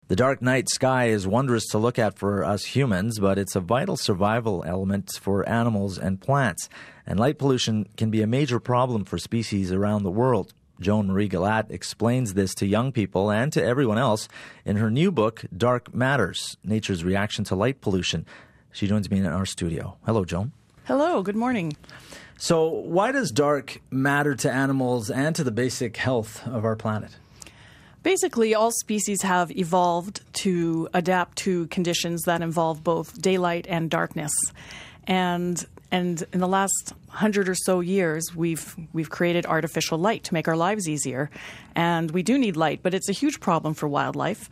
The dark night sky is wondrous to look at for us humans, but it's a vital survival element for animals and plants. And light pollution can be a major problem for species around the world. Joan Marie Galat explains this to young people and to everyone else in her new book, Dark Matters, Nature's Reaction to Light Pollution. She joins me in our studio. Hello, Joan. Hello, good morning. So why does dark matter to animals and to the basic health of our planet? Basically, all species have evolved to adapt to conditions that involve both daylight and darkness. And in the last 100 or so years, we've created artificial light to make our lives easier. And we do need light, but it's a huge problem for wildlife.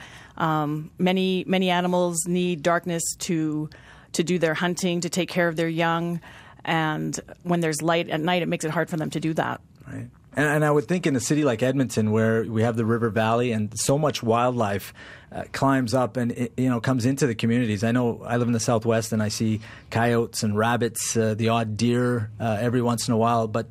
Many animals need darkness to do their hunting, to take care of their young. And when there's light at night, it makes it hard for them to do that. Right. And I would think in a city like Edmonton, where we have the river valley and so much wildlife climbs up and comes into the communities. I know I live in the Southwest and I see coyotes and rabbits, the odd deer every once in a while. But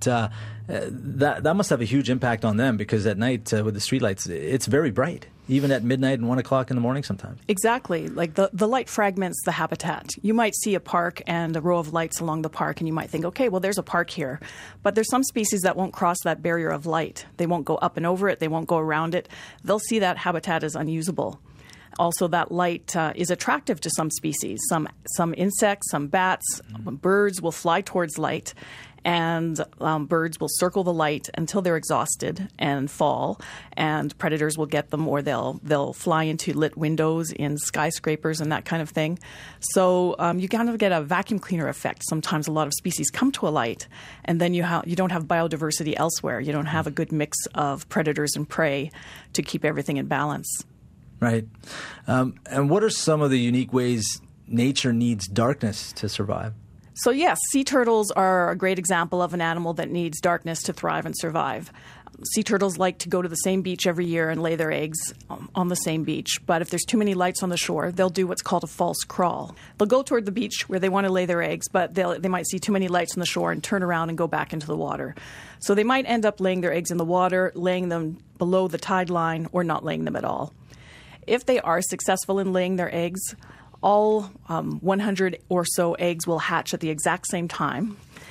that must have a huge impact on them, because at night with the streetlights, it's very bright, even at midnight and 1 o'clock in the morning sometimes. Exactly. Like the light fragments the habitat. You might see a park and a row of lights along the park, and you might think, okay, well, there's a park here. But there's some species that won't cross that barrier of light. They won't go up and over it. They won't go around it. They'll see that habitat as unusable. Also, that light is attractive to some species. Some insects, some bats, birds will fly towards light. And birds will circle the light until they're exhausted and fall, and predators will get them, or they'll fly into lit windows in skyscrapers and that kind of thing. So you kind of get a vacuum cleaner effect. Sometimes a lot of species come to a light, and then you don't have biodiversity elsewhere. You don't have a good mix of predators and prey to keep everything in balance. Right. And what are some of the unique ways nature needs darkness to survive? So yes, sea turtles are a great example of an animal that needs darkness to thrive and survive. Sea turtles like to go to the same beach every year and lay their eggs on the same beach. But if there's too many lights on the shore, they'll do what's called a false crawl. They'll go toward the beach where they want to lay their eggs, but they might see too many lights on the shore and turn around and go back into the water. So they might end up laying their eggs in the water, laying them below the tide line, or not laying them at all. If they are successful in laying their eggs, all 100 or so eggs will hatch at the exact same time,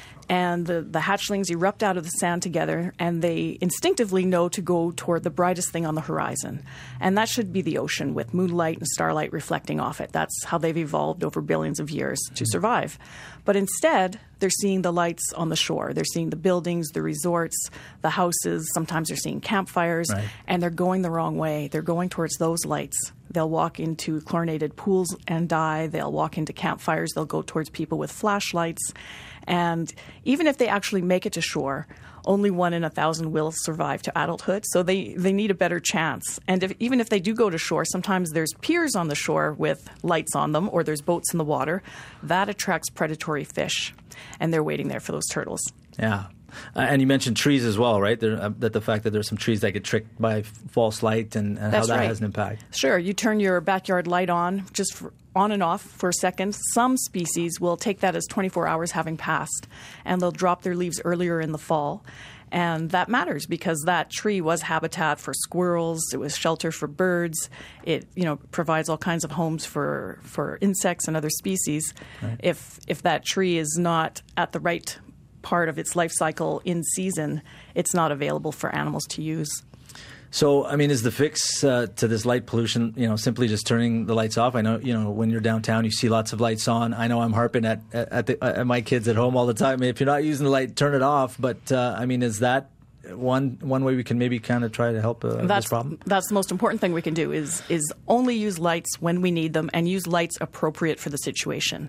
and the hatchlings erupt out of the sand together, and they instinctively know to go toward the brightest thing on the horizon. And that should be the ocean, with moonlight and starlight reflecting off it. That's how they've evolved over billions of years to survive. But instead, they're seeing the lights on the shore. They're seeing the buildings, the resorts, the houses. Sometimes they're seeing campfires, right. And they're going the wrong way. They're going towards those lights. They'll walk into chlorinated pools and die. They'll walk into campfires. They'll go towards people with flashlights. And even if they actually make it to shore, only 1 in 1,000 will survive to adulthood. So they need a better chance. And even if they do go to shore, sometimes there's piers on the shore with lights on them, or there's boats in the water. That attracts predatory fish, and they're waiting there for those turtles. Yeah. And you mentioned trees as well, right? That the fact that there's some trees that get tricked by false light and how that has an impact. Sure. You turn your backyard light on, on and off for a second. Some species will take that as 24 hours having passed, and they'll drop their leaves earlier in the fall. And that matters because that tree was habitat for squirrels. It was shelter for birds. It provides all kinds of homes for insects and other species. Right. If that tree is not at the right part of its life cycle in season, it's not available for animals to use. So, I mean, is the fix to this light pollution, simply just turning the lights off? I know, when you're downtown, you see lots of lights on. I know I'm harping at my kids at home all the time. I mean, if you're not using the light, turn it off. But, is that one way we can maybe kind of try to help this problem? That's the most important thing we can do is only use lights when we need them, and use lights appropriate for the situation.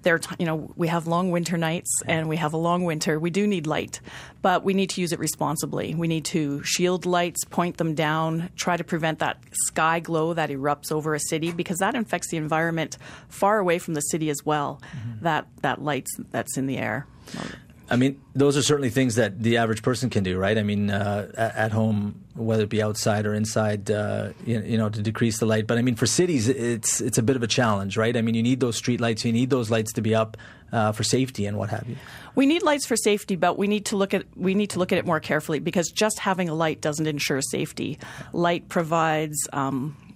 We have long winter nights and we have a long winter. We do need light, but we need to use it responsibly. We need to shield lights, point them down, try to prevent that sky glow that erupts over a city, because that infects the environment far away from the city as well, that light that's in the air. I mean, those are certainly things that the average person can do, right? I mean, at home, whether it be outside or inside, to decrease the light. But I mean, for cities, it's a bit of a challenge, right? I mean, you need those street lights, you need those lights to be up for safety and what have you. We need lights for safety, but we need to look at it more carefully, because just having a light doesn't ensure safety. Light provides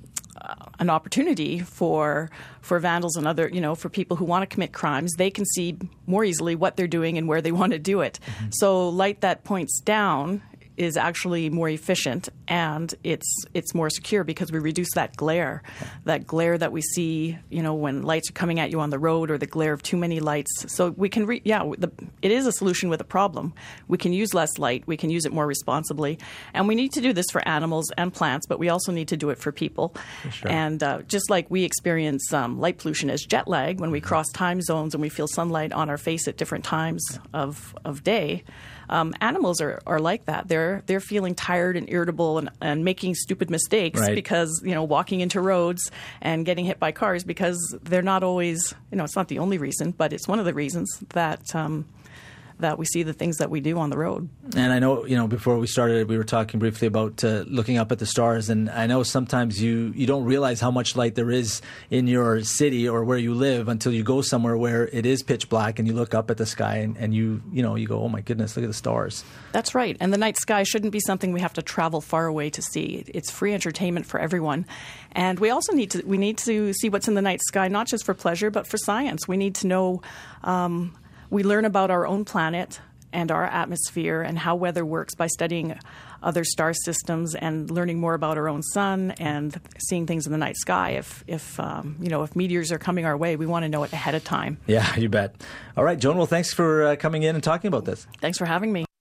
an opportunity for vandals and other, for people who want to commit crimes. They can see more easily what they're doing and where they want to do it. Mm-hmm. So light that points down is actually more efficient, and it's more secure because we reduce that glare that we see, when lights are coming at you on the road, or the glare of too many lights. So we can, it is a solution with a problem. We can use less light. We can use it more responsibly, and we need to do this for animals and plants, but we also need to do it for people. Sure. And just like we experience light pollution as jet lag when we cross time zones and we feel sunlight on our face at different times of day. Animals are like that. They're feeling tired and irritable and making stupid mistakes because, walking into roads and getting hit by cars, because they're not always, it's not the only reason, but it's one of the reasons that we see the things that we do on the road. And I know, before we started, we were talking briefly about looking up at the stars, and I know sometimes you don't realize how much light there is in your city or where you live until you go somewhere where it is pitch black and you look up at the sky and you go, oh my goodness, look at the stars. That's right. And the night sky shouldn't be something we have to travel far away to see. It's free entertainment for everyone. And we also need to see what's in the night sky, not just for pleasure, but for science. We need to know. We learn about our own planet and our atmosphere and how weather works by studying other star systems and learning more about our own sun and seeing things in the night sky. If meteors are coming our way, we want to know it ahead of time. Yeah, you bet. All right, Joan, well, thanks for coming in and talking about this. Thanks for having me.